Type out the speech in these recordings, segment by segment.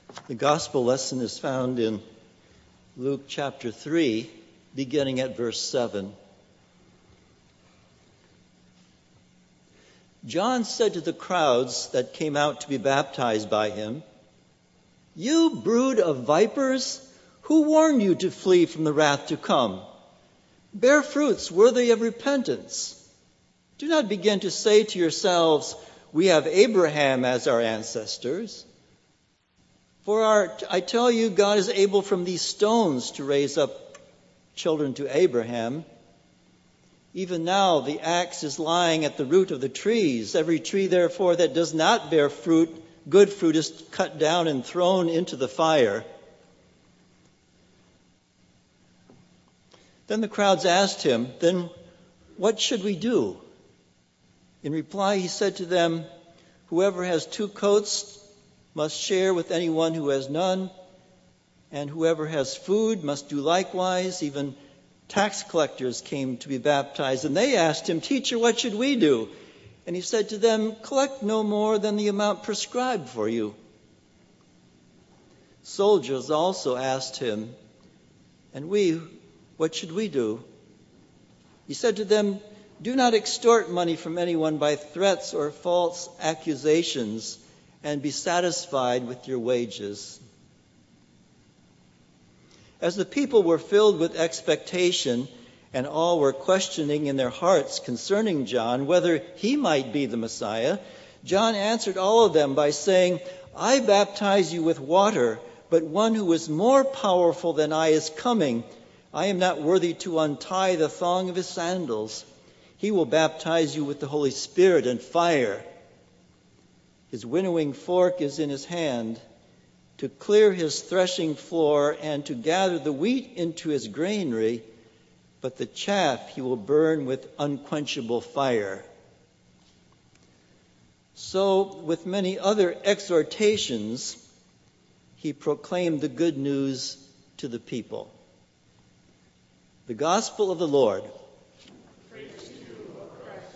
The gospel lesson is found in Luke chapter 3, beginning at verse 7. John said to the crowds that came out to be baptized by him, "You brood of vipers, who warned you to flee from the wrath to come? Bear fruits worthy of repentance. Do not begin to say to yourselves, 'We have Abraham as our ancestors.' For I tell you, God is able from these stones to raise up children to Abraham. Even now the axe is lying at the root of the trees. Every tree, therefore, that does not bear fruit, good fruit, is cut down and thrown into the fire." Then the crowds asked him, "Then what should we do?" In reply, he said to them, "Whoever has 2 coats must share with anyone who has none, and whoever has food must do likewise." Even tax collectors came to be baptized, and they asked him, "Teacher, what should we do?" And he said to them, "Collect no more than the amount prescribed for you." Soldiers also asked him, "And we, what should we do?" He said to them, "Do not extort money from anyone by threats or false accusations, and be satisfied with your wages." As the people were filled with expectation, and all were questioning in their hearts concerning John whether he might be the Messiah, John answered all of them by saying, "I baptize you with water, but one who is more powerful than I is coming. I am not worthy to untie the thong of his sandals. He will baptize you with the Holy Spirit and fire. His winnowing fork is in his hand, to clear his threshing floor and to gather the wheat into his granary, but the chaff he will burn with unquenchable fire." So, with many other exhortations, he proclaimed the good news to the people. The Gospel of the Lord. Praise to you, O Christ.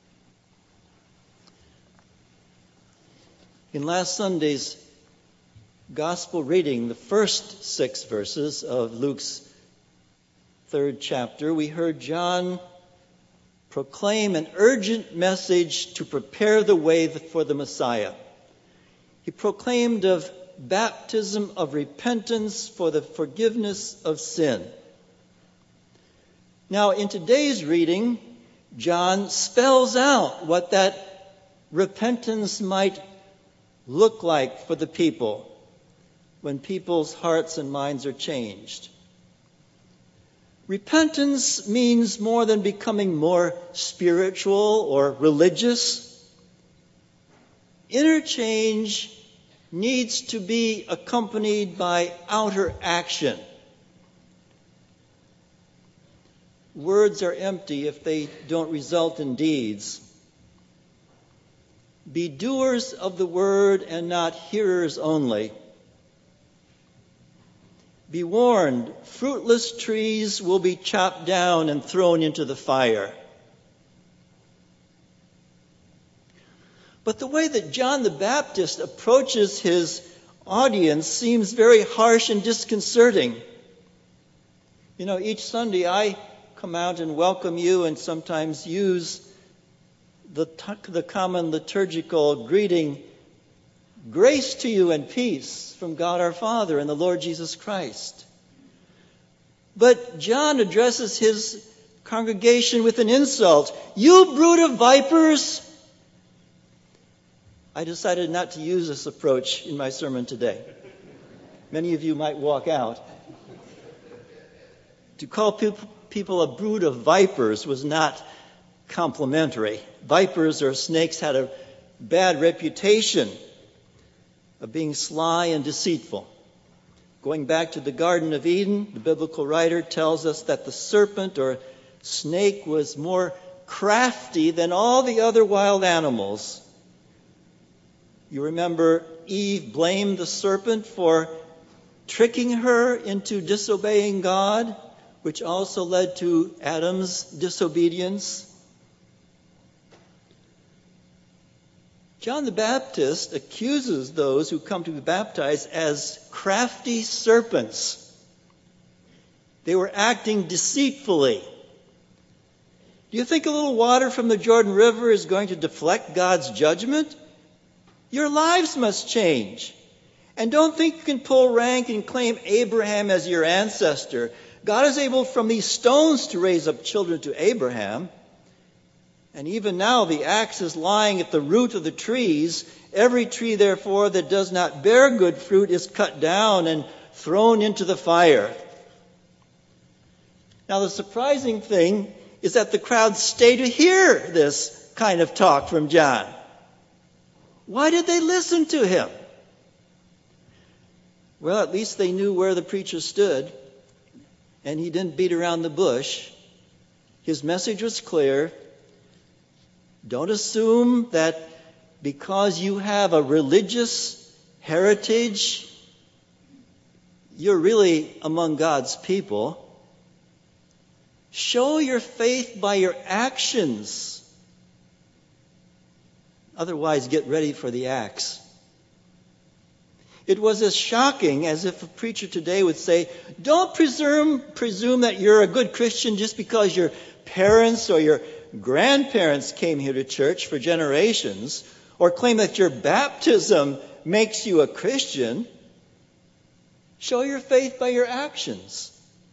In last Sunday's Gospel reading, the first 6 verses of Luke's 3rd chapter, we heard John proclaim an urgent message to prepare the way for the Messiah. He proclaimed of baptism of repentance for the forgiveness of sin. Now, in today's reading, John spells out what that repentance might look like for the people when people's hearts and minds are changed. Repentance means more than becoming more spiritual or religious. Inner change needs to be accompanied by outer action. Words are empty if they don't result in deeds. Be doers of the word and not hearers only. Be warned, fruitless trees will be chopped down and thrown into the fire. But the way that John the Baptist approaches his audience seems very harsh and disconcerting. You know, each Sunday I come out and welcome you and sometimes use the common liturgical greeting, "Grace to you and peace from God our Father and the Lord Jesus Christ." But John addresses his congregation with an insult. "You brood of vipers!" I decided not to use this approach in my sermon today. Many of you might walk out. To call people a brood of vipers was not complimentary. Vipers or snakes had a bad reputation of being sly and deceitful. Going back to the Garden of Eden, the biblical writer tells us that the serpent or snake was more crafty than all the other wild animals. You remember Eve blamed the serpent for tricking her into disobeying God, which also led to Adam's disobedience. John the Baptist accuses those who come to be baptized as crafty serpents. They were acting deceitfully. Do you think a little water from the Jordan River is going to deflect God's judgment? Your lives must change. And don't think you can pull rank and claim Abraham as your ancestor. God is able from these stones to raise up children to Abraham. And even now the axe is lying at the root of the trees. Every tree, therefore, that does not bear good fruit is cut down and thrown into the fire. Now the surprising thing is that the crowd stay to hear this kind of talk from John. Why did they listen to him? Well, at least they knew where the preacher stood, and he didn't beat around the bush. His message was clear. Don't assume that because you have a religious heritage, you're really among God's people. Show your faith by your actions. Otherwise, get ready for the axe. It was as shocking as if a preacher today would say, don't presume that you're a good Christian just because your parents or your grandparents came here to church for generations, or claim that your baptism makes you a Christian. Show your faith by your actions.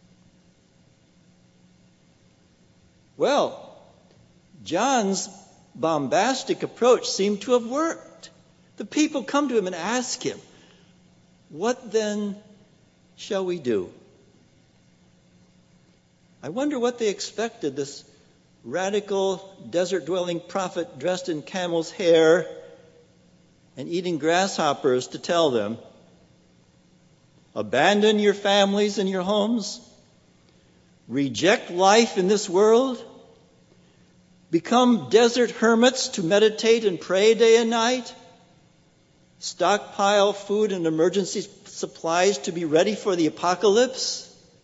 Well, John's bombastic approach seemed to have worked. The people come to him and ask him, what then shall we do? I wonder what they expected this radical desert-dwelling prophet dressed in camel's hair and eating grasshoppers to tell them. Abandon your families and your homes. Reject life in this world. Become desert hermits to meditate and pray day and night. Stockpile food and emergency supplies to be ready for the apocalypse.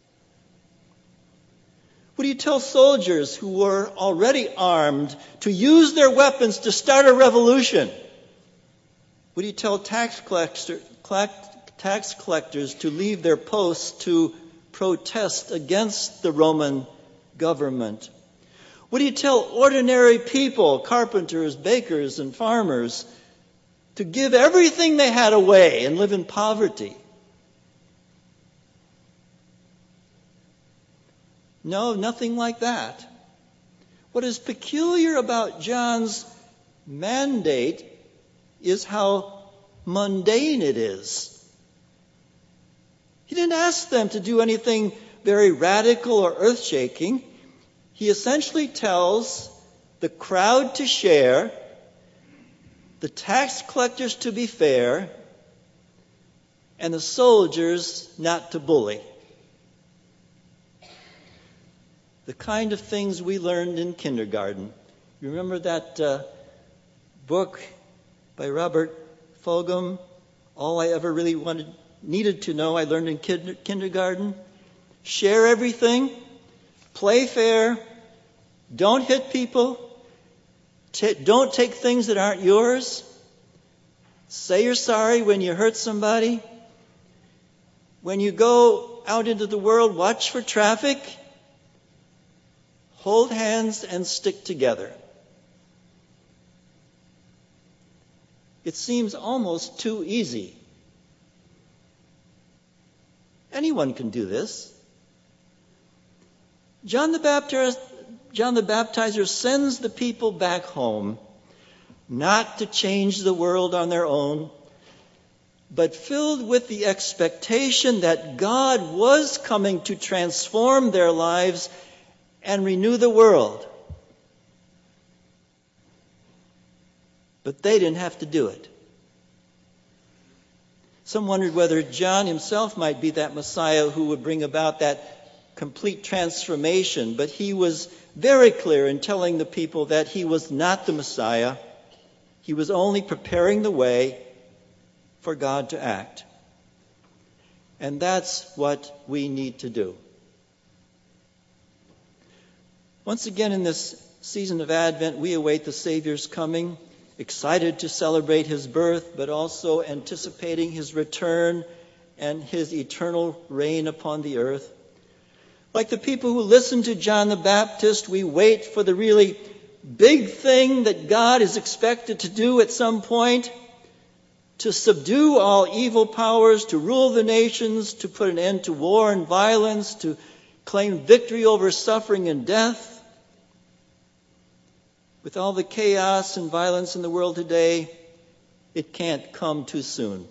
What do you tell soldiers who were already armed to use their weapons to start a revolution? What do you tell tax collectors to leave their posts to protest against the Roman government? What do you tell ordinary people, carpenters, bakers, and farmers, to give everything they had away and live in poverty? No, nothing like that. What is peculiar about John's mandate is how mundane it is. He didn't ask them to do anything very radical or earth-shaking. He essentially tells the crowd to share, the tax collectors to be fair, and the soldiers not to bully. The kind of things we learned in kindergarten. You remember that book by Robert Fulghum, All I Ever Really Needed to Know I Learned in Kindergarten? Share everything. Play fair. Don't hit people. Don't take things that aren't yours. Say you're sorry when you hurt somebody. When you go out into the world, watch for traffic. Hold hands and stick together. It seems almost too easy. Anyone can do this. John the Baptizer sends the people back home, not to change the world on their own, but filled with the expectation that God was coming to transform their lives and renew the world. But they didn't have to do it. Some wondered whether John himself might be that Messiah who would bring about that complete transformation. But he was very clear in telling the people that he was not the Messiah. He was only preparing the way for God to act. And that's what we need to do. Once again in this season of Advent, we await the Savior's coming. excited to celebrate his birth, but also anticipating his return and his eternal reign upon the earth. Like the people who listened to John the Baptist, we wait for the really big thing that God is expected to do at some point, to subdue all evil powers, to rule the nations, to put an end to war and violence, to claim victory over suffering and death. With all the chaos and violence in the world today, it can't come too soon.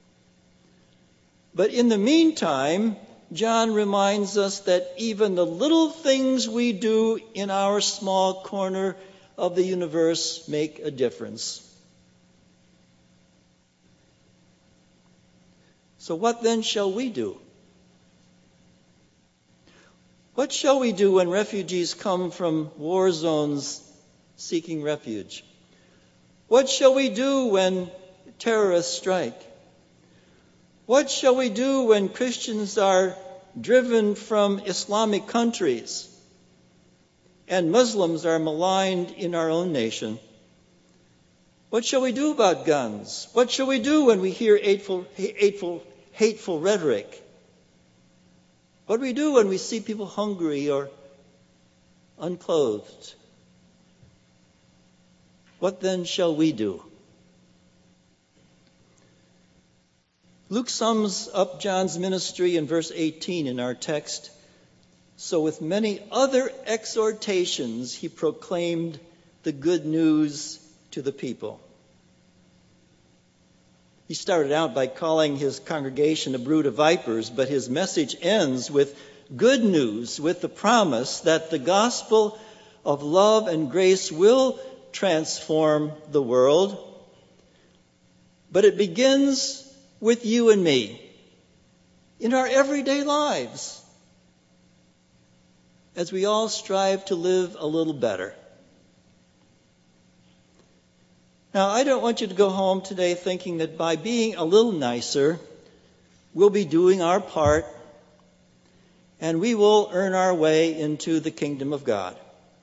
But in the meantime, John reminds us that even the little things we do in our small corner of the universe make a difference. So what then shall we do? What shall we do when refugees come from war zones seeking refuge? What shall we do when terrorists strike? What shall we do when Christians are driven from Islamic countries and Muslims are maligned in our own nation? What shall we do about guns? What shall we do when we hear hateful rhetoric? What do we do when we see people hungry or unclothed? What then shall we do? Luke sums up John's ministry in verse 18 in our text. So with many other exhortations, he proclaimed the good news to the people. He started out by calling his congregation a brood of vipers, but his message ends with good news, with the promise that the gospel of love and grace will transform the world. But it begins with you and me in our everyday lives as we all strive to live a little better. Now, I don't want you to go home today thinking that by being a little nicer, we'll be doing our part and we will earn our way into the kingdom of God.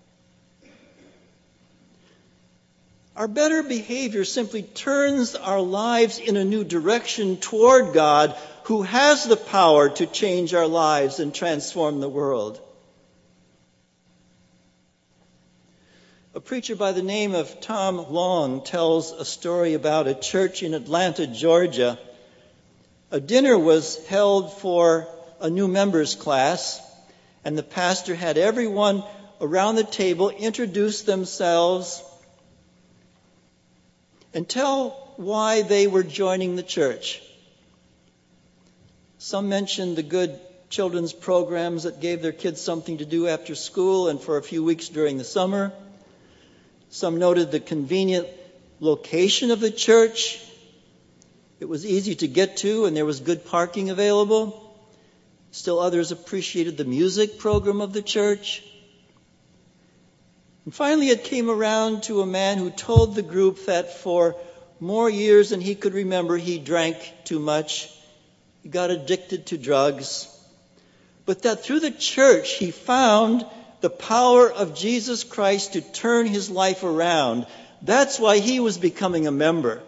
Our better behavior simply turns our lives in a new direction toward God, who has the power to change our lives and transform the world. A preacher by the name of Tom Long tells a story about a church in Atlanta, Georgia. A dinner was held for a new members class, and the pastor had everyone around the table introduce themselves and tell why they were joining the church. Some mentioned the good children's programs that gave their kids something to do after school and for a few weeks during the summer. Some noted the convenient location of the church. It was easy to get to and there was good parking available. Still others appreciated the music program of the church. And finally it came around to a man who told the group that for more years than he could remember, he drank too much. He got addicted to drugs. But that through the church he found the power of Jesus Christ to turn his life around. That's why he was becoming a member.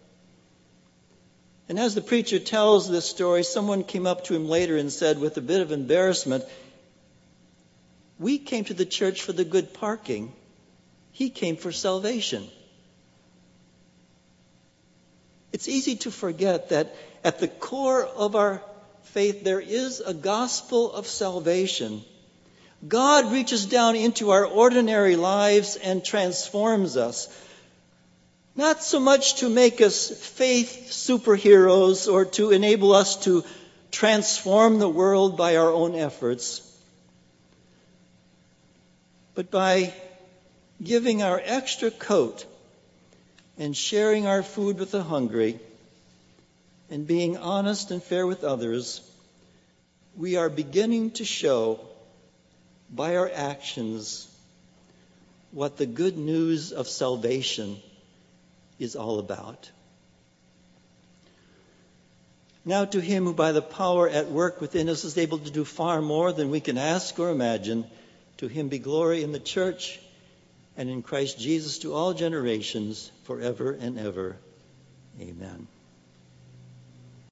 And as the preacher tells this story, someone came up to him later and said with a bit of embarrassment, "We came to the church for the good parking. He came for salvation." It's easy to forget that at the core of our faith there is a gospel of salvation. God reaches down into our ordinary lives and transforms us. Not so much to make us faith superheroes or to enable us to transform the world by our own efforts, but by giving our extra coat and sharing our food with the hungry and being honest and fair with others, we are beginning to show by our actions what the good news of salvation is all about. Now to him who by the power at work within us is able to do far more than we can ask or imagine, to him be glory in the church and in Christ Jesus to all generations, forever and ever. Amen.